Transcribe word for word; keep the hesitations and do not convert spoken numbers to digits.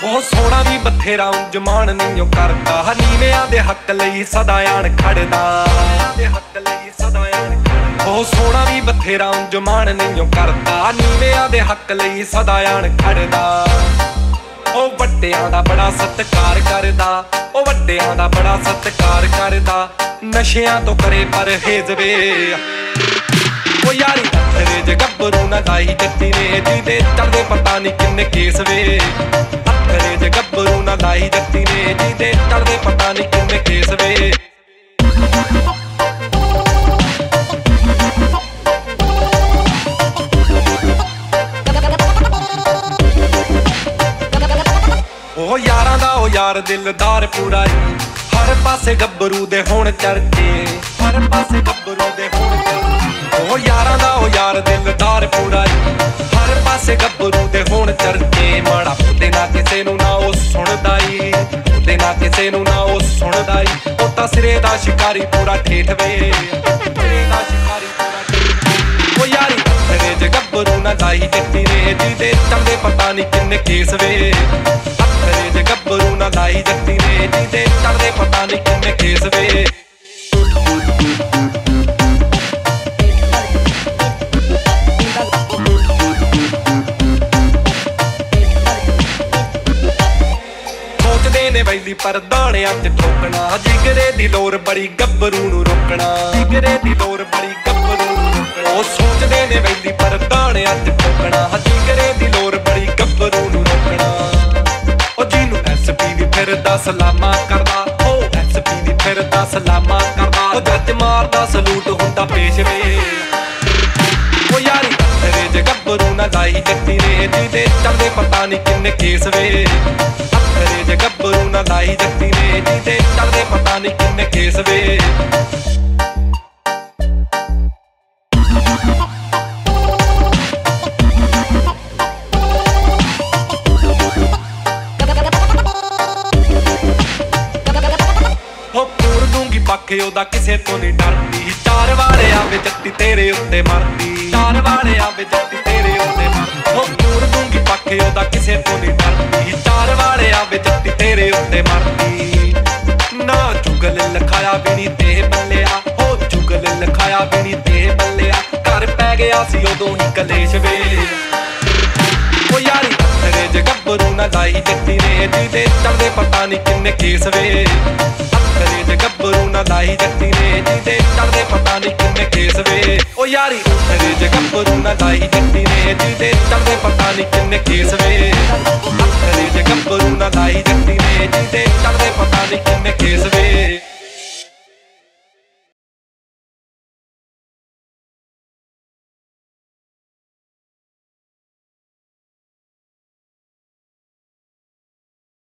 ਉਹ ਸੋਹਣਾ ਵੀ ਬਥੇਰਾ ਉਂਝ ਮਾਣ ਨਹੀਂ ਕਰਦਾ, ਨੀਵਿਆਂ ਦੇ ਹੱਕ ਲਈ ਸਦਾ ਆਣ ਖੜਦਾ। ਉਹ ਸੋਹਣਾ ਵੀ ਬਥੇਰਾ ਉਂਝ ਮਾਣ ਨਹੀਂ ਕਰਦਾ, ਨੀਵਿਆਂ ਦੇ ਹੱਕ ਲਈ ਸਦਾ ਆਣ ਖੜਦਾ। ਉਹ ਵੱਡਿਆਂ ਦਾ ਬੜਾ ਸਤਿਕਾਰ ਕਰਦਾ, ਉਹ ਵੱਡਿਆਂ ਦਾ ਬੜਾ ਸਤਿਕਾਰ ਕਰਦਾ। ਨਸ਼ਿਆਂ ਤੋਂ ਕਰੇ ਪਰਹੇਜ਼ ਵੇ, ਉਹ ਯਾਰੀ ਤੇਰੇ ਜੇ ਗੱਭਰੂ ਨਾ ਲਾਈ ਜੱਟੀ ਨੇ, ਜਿਹਦੇ ਚੜਦੇ ਪਤਾ ਨਹੀਂ ਕਿੰਨੇ ਕੇਸ ਵੇ। ਤੇਰੇ ਜੇ ਗੱਭਰੂ ਨਾ ਲਾਈ ਜੱਟੀ ਨੇ, ਜਿਹਦੇ ਚੜਦੇ ਪਤਾ ਨਹੀਂ ਕਿੰਨੇ ਕੇਸ ਵੇ। ਉਹ ਯਾਰਾਂ ਦਾ ਉਹ ਯਾਰ ਦਿਲਦਾਰ ਪੂਰਾ ਈ, ਹਰ ਪਾਸੇ ਗੱਭਰੂ ਦੇ ਹੁਣ ਚਰਚੇ, ਹਰ ਪਾਸੇ ਗੱਭਰੂ ਦੇ ਹੁਣ ਚਰਚੇ। ਉਹ ਯਾਰਾਂ ਦਾ ਉਹ ਯਾਰ ਦਿਲਦਾਰ ਪੂਰਾ ਈ, ਹਰ ਪਾਸੇ ਗੱਭਰੂ ਦੇ ਹੁਣ ਚਰਚੇ। ਮਾੜਾ ਉਹਦੇ ਨਾ ਕਿਸੇ ਨੂੰ ਨਾ ਉਹ ਸੁਣਦਾ ਈ, ਉਹਦੇ ਨਾ ਕਿਸੇ ਨੂੰ ਨਾ ਉਹ ਸੁਣਦਾ ਈ। ਉਹ ਤਾਂ ਸਿਰੇ ਦਾ ਸ਼ਿਕਾਰੀ ਪੂਰਾ ਠੇਠ ਵੇ, ਸਿਰੇ ਦਾ ਸ਼ਿਕਾਰੀ ਪੂਰਾ ਠੇਠ। ਉਹ ਯਾਰੀ ਤੇਰੇ ਜੇ ਗੱਭਰੂ ਨਾ ਲਾਈ ਜੱਟੀ ਨੇ, ਜਿਹਦੇ ਚੰਦੇ ਪਤਾ ਨਹੀਂ ਕਿੰਨੇ ਕੇਸ ਵੇ। ਤੇਰੇ ਜੇ ਗੱਭਰੂ ਨਾ ਲਾਈ ਜੱਟੀ ਨੇ, ਜਿਹਦੇ ਚੜਦੇ ਪਤਾ ਨਹੀਂ ਕਿੰਨੇ ਕੇਸ ਵੇ। ਸੋਚਦੇ ਨੇ ਵੈਲੀ ਪਰ ਦਾਣਿਆਂ ਚ ਠੋਕਣਾ, ਜਿਗਰੇ ਦੀ ਲੋਰ ਬੜੀ ਗੱਭਰੂ ਨੂੰ ਰੋਕਣਾ, ਜਿਗਰੇ ਦੀ ਲੋਰ ਬੜੀ ਗੱਭਰੂ ਨੂੰ ਰੋਕਣਾ। ਉਹ ਸੋਚਦੇ ਨੇ ਵੈਲੀ ਪਰ ਦਾਣਿਆਂ ਚ ਠੋਕਣਾ, ਜਿਗਰੇ ਦੀ ਲੋਰ ਬੜੀ ਗੱਭਰੂ ਨੂੰ ਰੋਕਣਾ। ਉਹ ਜਿਹਨੂੰ ਐਸ ਪੀ ਵੀ ਫਿਰਦਾ ਸਲਾਮਾਂ ਕਰਦਾ, ਉਹ ਐਸ ਪੀ ਵੀ ਫਿਰਦਾ ਸਲਾਮਾਂ ਕਰਦਾ। ਉਹ ਜੱਜ ਮਾਰਦਾ ਸਲੂਟ ਹੁੰਦਾ ਪੇਸ਼ ਵੇ। ਉਹ ਯਾਰੀ ਤੇਰੇ ਜੇ ਗੱਭਰੂ ਨਾ ਲਾਈ ਜੱਟੀ ਨੇ, ਜਿਹਦੇ ਚੜਦੇ ਪਤਾ ਨਹੀਂ ਕਿੰਨੇ ਕੇਸ ਵੇ। ਤੇਰੇ ਜੇ ਗੱਭਰੂ ਨਾ ਲਾਈ ਜੱਟੀ ਨੇ, ਜਿਹਦੇ ਚੜਦੇ ਪਤਾ ਨਹੀਂ ਕਿੰਨੇ ਕੇਸ ਵੇ। ਬਾਕੀ ਉਹਦਾ ਕਿਸੇ ਤੋਂ ਨਹੀਂ ਡਰਦੀ, ਚਾਰ ਵਾਲੇ ਆਵੇ ਜੱਟੀ ਤੇਰੇ ਉੱਤੇ ਮਰਦੀ, ਚਾਰ ਵਾਲੇ ਆਵੇ ਜੱਟੀ ਤੇਰੇ ਉੱਤੇ ਮਰਦੀ। ਉਹ ਪੂਰ ਦੂੰਗੀ ਬਾਕੀ ਉਹਦਾ ਕਿਸੇ ਤੋਂ ਨਹੀਂ ਡਰਦੀ, ਚਾਰ ਵਾਲੇ ਆਵੇ ਜੱਟੀ ਤੇਰੇ ਉੱਤੇ ਮਰਦੀ। ਨਾ ਚੁਗਲ ਲਿਖਾਇਆ ਵੀ ਨਹੀਂ ਤੇ ਬੱਲਿਆ, ਉਹ ਚੁਗਲ ਲਿਖਾਇਆ ਵੀ ਨਹੀਂ ਤੇ ਬੱਲਿਆ। ਘਰ ਪੈ ਗਿਆ ਸੀ ਉਦੋਂ ਹੀ ਕਲੇਸ਼ ਵੇ। ਉਹ ਯਾਰੀ ਤੇਰੇ ਜੇ ਗੱਭਰੂ ਨਾ ਲਾਈ ਜੱਟੀ ਨੇ, ਜਿਹਦੇ ਚੜਦੇ ਪਤਾ ਨਹੀਂ ਕਿੰਨੇ ਕੇਸ ਵੇ। ਤੇਰੇ ਜੇ ਗੱਭਰੂ ਨਾ ਲਾਈ ਜੱਟੀ ਨੇ, ਜਿਹਦੇ ਚੜਦੇ ਪਤਾ ਨਹੀਂ ਕਿੰਨੇ ਕੇਸ ਵੇ। ਉਹ ਯਾਰੀ ਤੇਰੇ ਜੇ ਗੱਭਰੂ ਨਾ ਲਾਈ ਜੱਟੀ ਨੇ, ਜਿਹਦੇ ਚੜਦੇ ਪਤਾ ਨਹੀਂ ਕਿੰਨੇ ਕੇਸ ਵੇ।